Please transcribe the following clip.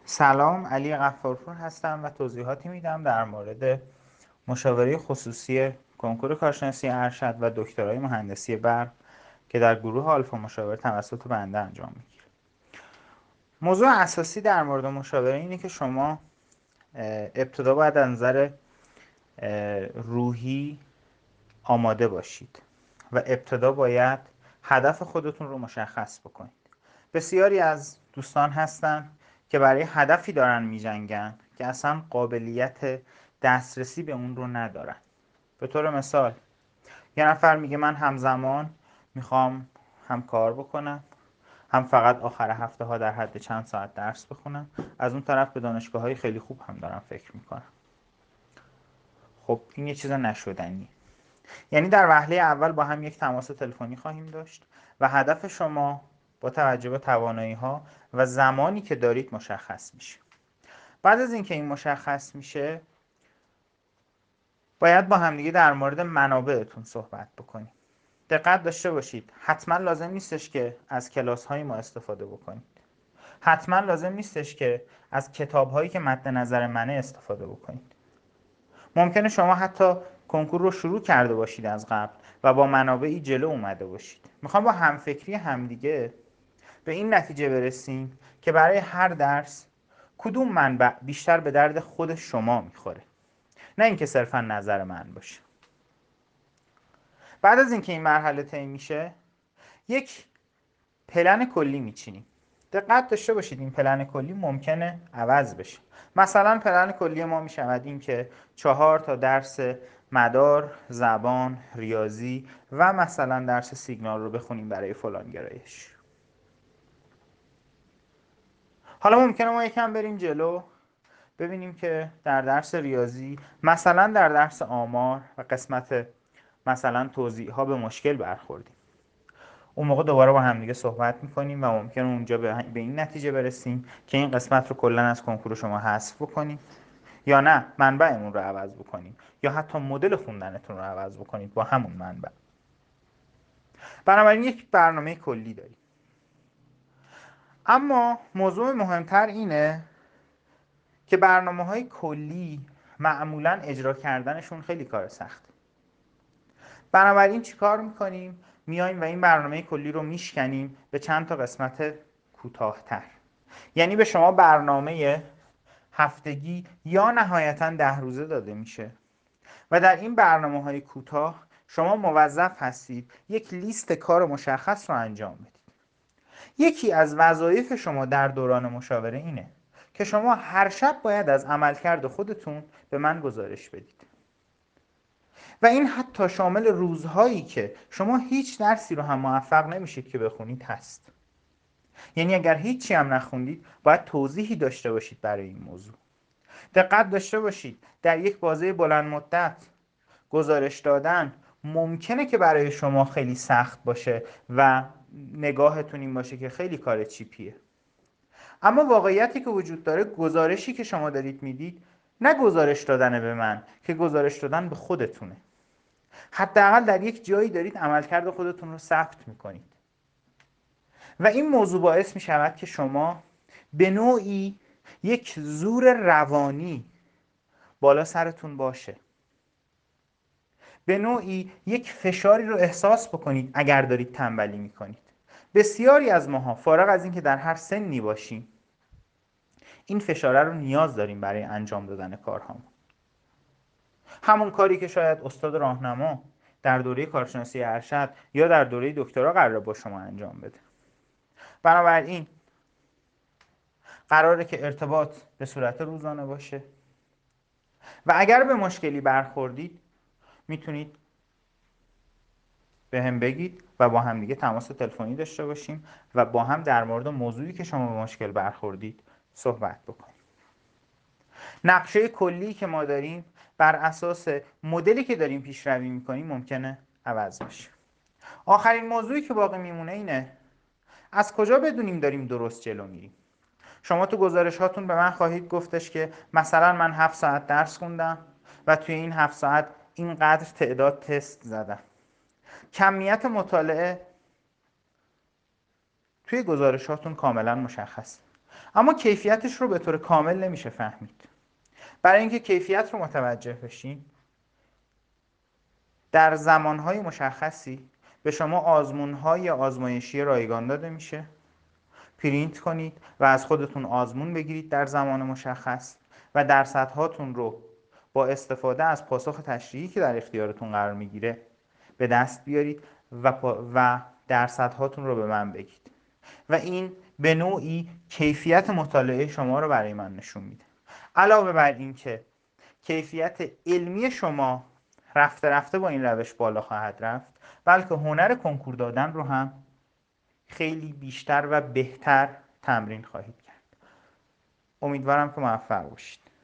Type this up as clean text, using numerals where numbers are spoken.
سلام، علی غفارپور هستم و توضیحاتی میدم در مورد مشاوره خصوصی کنکور کارشناسی ارشد و دکترای مهندسی برق که در گروه آلفا مشاوره توسط بنده انجام میگیره. موضوع اساسی در مورد مشاوره اینه که شما ابتدا باید از نظر روحی آماده باشید و ابتدا باید هدف خودتون رو مشخص بکنید. بسیاری از دوستان هستن که برای هدفی دارن میجنگن که اصلا قابلیت دسترسی به اون رو ندارن. به طور مثال یه نفر میگه من همزمان میخوام هم کار بکنم، هم فقط آخر هفته ها در حد چند ساعت درس بخونم. از اون طرف به دانشگاه های خیلی خوب هم دارم فکر میکنم. خب این یه چیز نشدنی. یعنی در وهله اول با هم یک تماس تلفنی خواهیم داشت و هدف شما با توجه به توانایی‌ها و زمانی که دارید مشخص میشه. بعد از اینکه این مشخص میشه باید با همدیگه در مورد منابعتون صحبت بکنیم. دقت داشته باشید، حتما لازم نیستش که از کلاس‌های ما استفاده بکنید. حتما لازم نیستش که از کتاب‌هایی که مد نظر منه استفاده بکنید. ممکنه شما حتی کنکور رو شروع کرده باشید از قبل و با منابعی جلو اومده باشید. میخوام با همفکری همدیگه به این نتیجه برسیم که برای هر درس کدوم منبع بیشتر به درد خود شما میخوره، نه اینکه صرفا نظر من باشه. بعد از اینکه این مرحله طی میشه یک پلن کلی میچینیم. دقت داشته باشید این پلن کلی ممکنه عوض بشه. مثلا پلن کلی ما میشود این که 4 تا درس مدار، زبان، ریاضی و مثلا درس سیگنال رو بخونیم برای فلان گرایش. حالا ممکنه ما یکم بریم جلو ببینیم که در درس ریاضی مثلا در درس آمار و قسمت مثلا توضیح ها به مشکل برخوردیم. اون موقع دوباره با همدیگه صحبت میکنیم و ممکنه اونجا به این نتیجه برسیم که این قسمت رو کلا از کنکور شما حذف بکنیم یا نه منبعمون رو عوض بکنیم یا حتی مدل خوندنتون رو عوض بکنید با همون منبع. بنابراین یک برنامه کلی داریم. اما موضوع مهمتر اینه که برنامه‌های کلی معمولا اجرا کردنشون خیلی کار سخته. بنابراین چیکار میکنیم؟ میایم و این برنامه کلی رو میشکنیم به چند تا قسمت کوتاه‌تر. یعنی به شما برنامه هفتگی یا نهایتاً 10 روزه داده میشه و در این برنامه‌های کوتاه شما موظف هستید یک لیست کار مشخص رو انجام بدید. یکی از وظایف شما در دوران مشاوره اینه که شما هر شب باید از عملکرد خودتون به من گزارش بدید. و این حتی شامل روزهایی که شما هیچ درسی رو هم موفق نمیشید که بخونید هست. یعنی اگر هیچی هم نخوندید باید توضیحی داشته باشید برای این موضوع. دقت داشته باشید در یک بازه بلند مدت گزارش دادن ممکنه که برای شما خیلی سخت باشه و نگاهتون این باشه که خیلی کار چیپیه. اما واقعیتی که وجود داره گزارشی که شما دارید میدید نه گزارش دادن به من که گزارش دادن به خودتونه. حداقل در یک جایی دارید عملکرد خودتون رو ثبت میکنید و این موضوع باعث میشود که شما به نوعی یک زور روانی بالا سرتون باشه، به نوعی یک فشاری رو احساس بکنید اگر دارید تنبلی میکنید. بسیاری از ماها فارغ از اینکه در هر سنی باشیم این فشاره رو نیاز داریم برای انجام دادن کارهامون. همون کاری که شاید استاد راهنما در دوره کارشناسی ارشد یا در دوره دکترا قراره با شما انجام بده. بنابراین قراره که ارتباط به صورت روزانه باشه و اگر به مشکلی برخوردید میتونید به هم بگید و با هم دیگه تماس تلفنی داشته باشیم و با هم در مورد موضوعی که شما به مشکل برخوردید صحبت بکنیم. نقشه کلی که ما داریم بر اساس مدلی که داریم پیشروی میکنیم ممکنه عوض بشه. آخرین موضوعی که باقی میمونه اینه از کجا بدونیم داریم درست جلو میریم. شما تو گزارش هاتون به من خواهید گفتش که مثلا من 7 ساعت درس خوندم و توی این 7 ساعت اینقدر تعداد تست زدم. کمیت مطالعه توی گزارش هاتون کاملا مشخص. اما کیفیتش رو به طور کامل نمیشه فهمید. برای اینکه کیفیت رو متوجه بشین، در زمانهای مشخصی به شما آزمونهای آزمایشی رایگان داده میشه، پرینت کنید و از خودتون آزمون بگیرید در زمان مشخص و درصدهاتون رو با استفاده از پاسخ تشریحی که در اختیارتون قرار میگیره به دست بیارید و درصدهاتون رو به من بگید و این به نوعی کیفیت مطالعه شما رو برای من نشون میده. علاوه بر این که کیفیت علمی شما رفته رفته با این روش بالا خواهد رفت، بلکه هنر کنکور دادن رو هم خیلی بیشتر و بهتر تمرین خواهید کرد. امیدوارم که موفق باشید.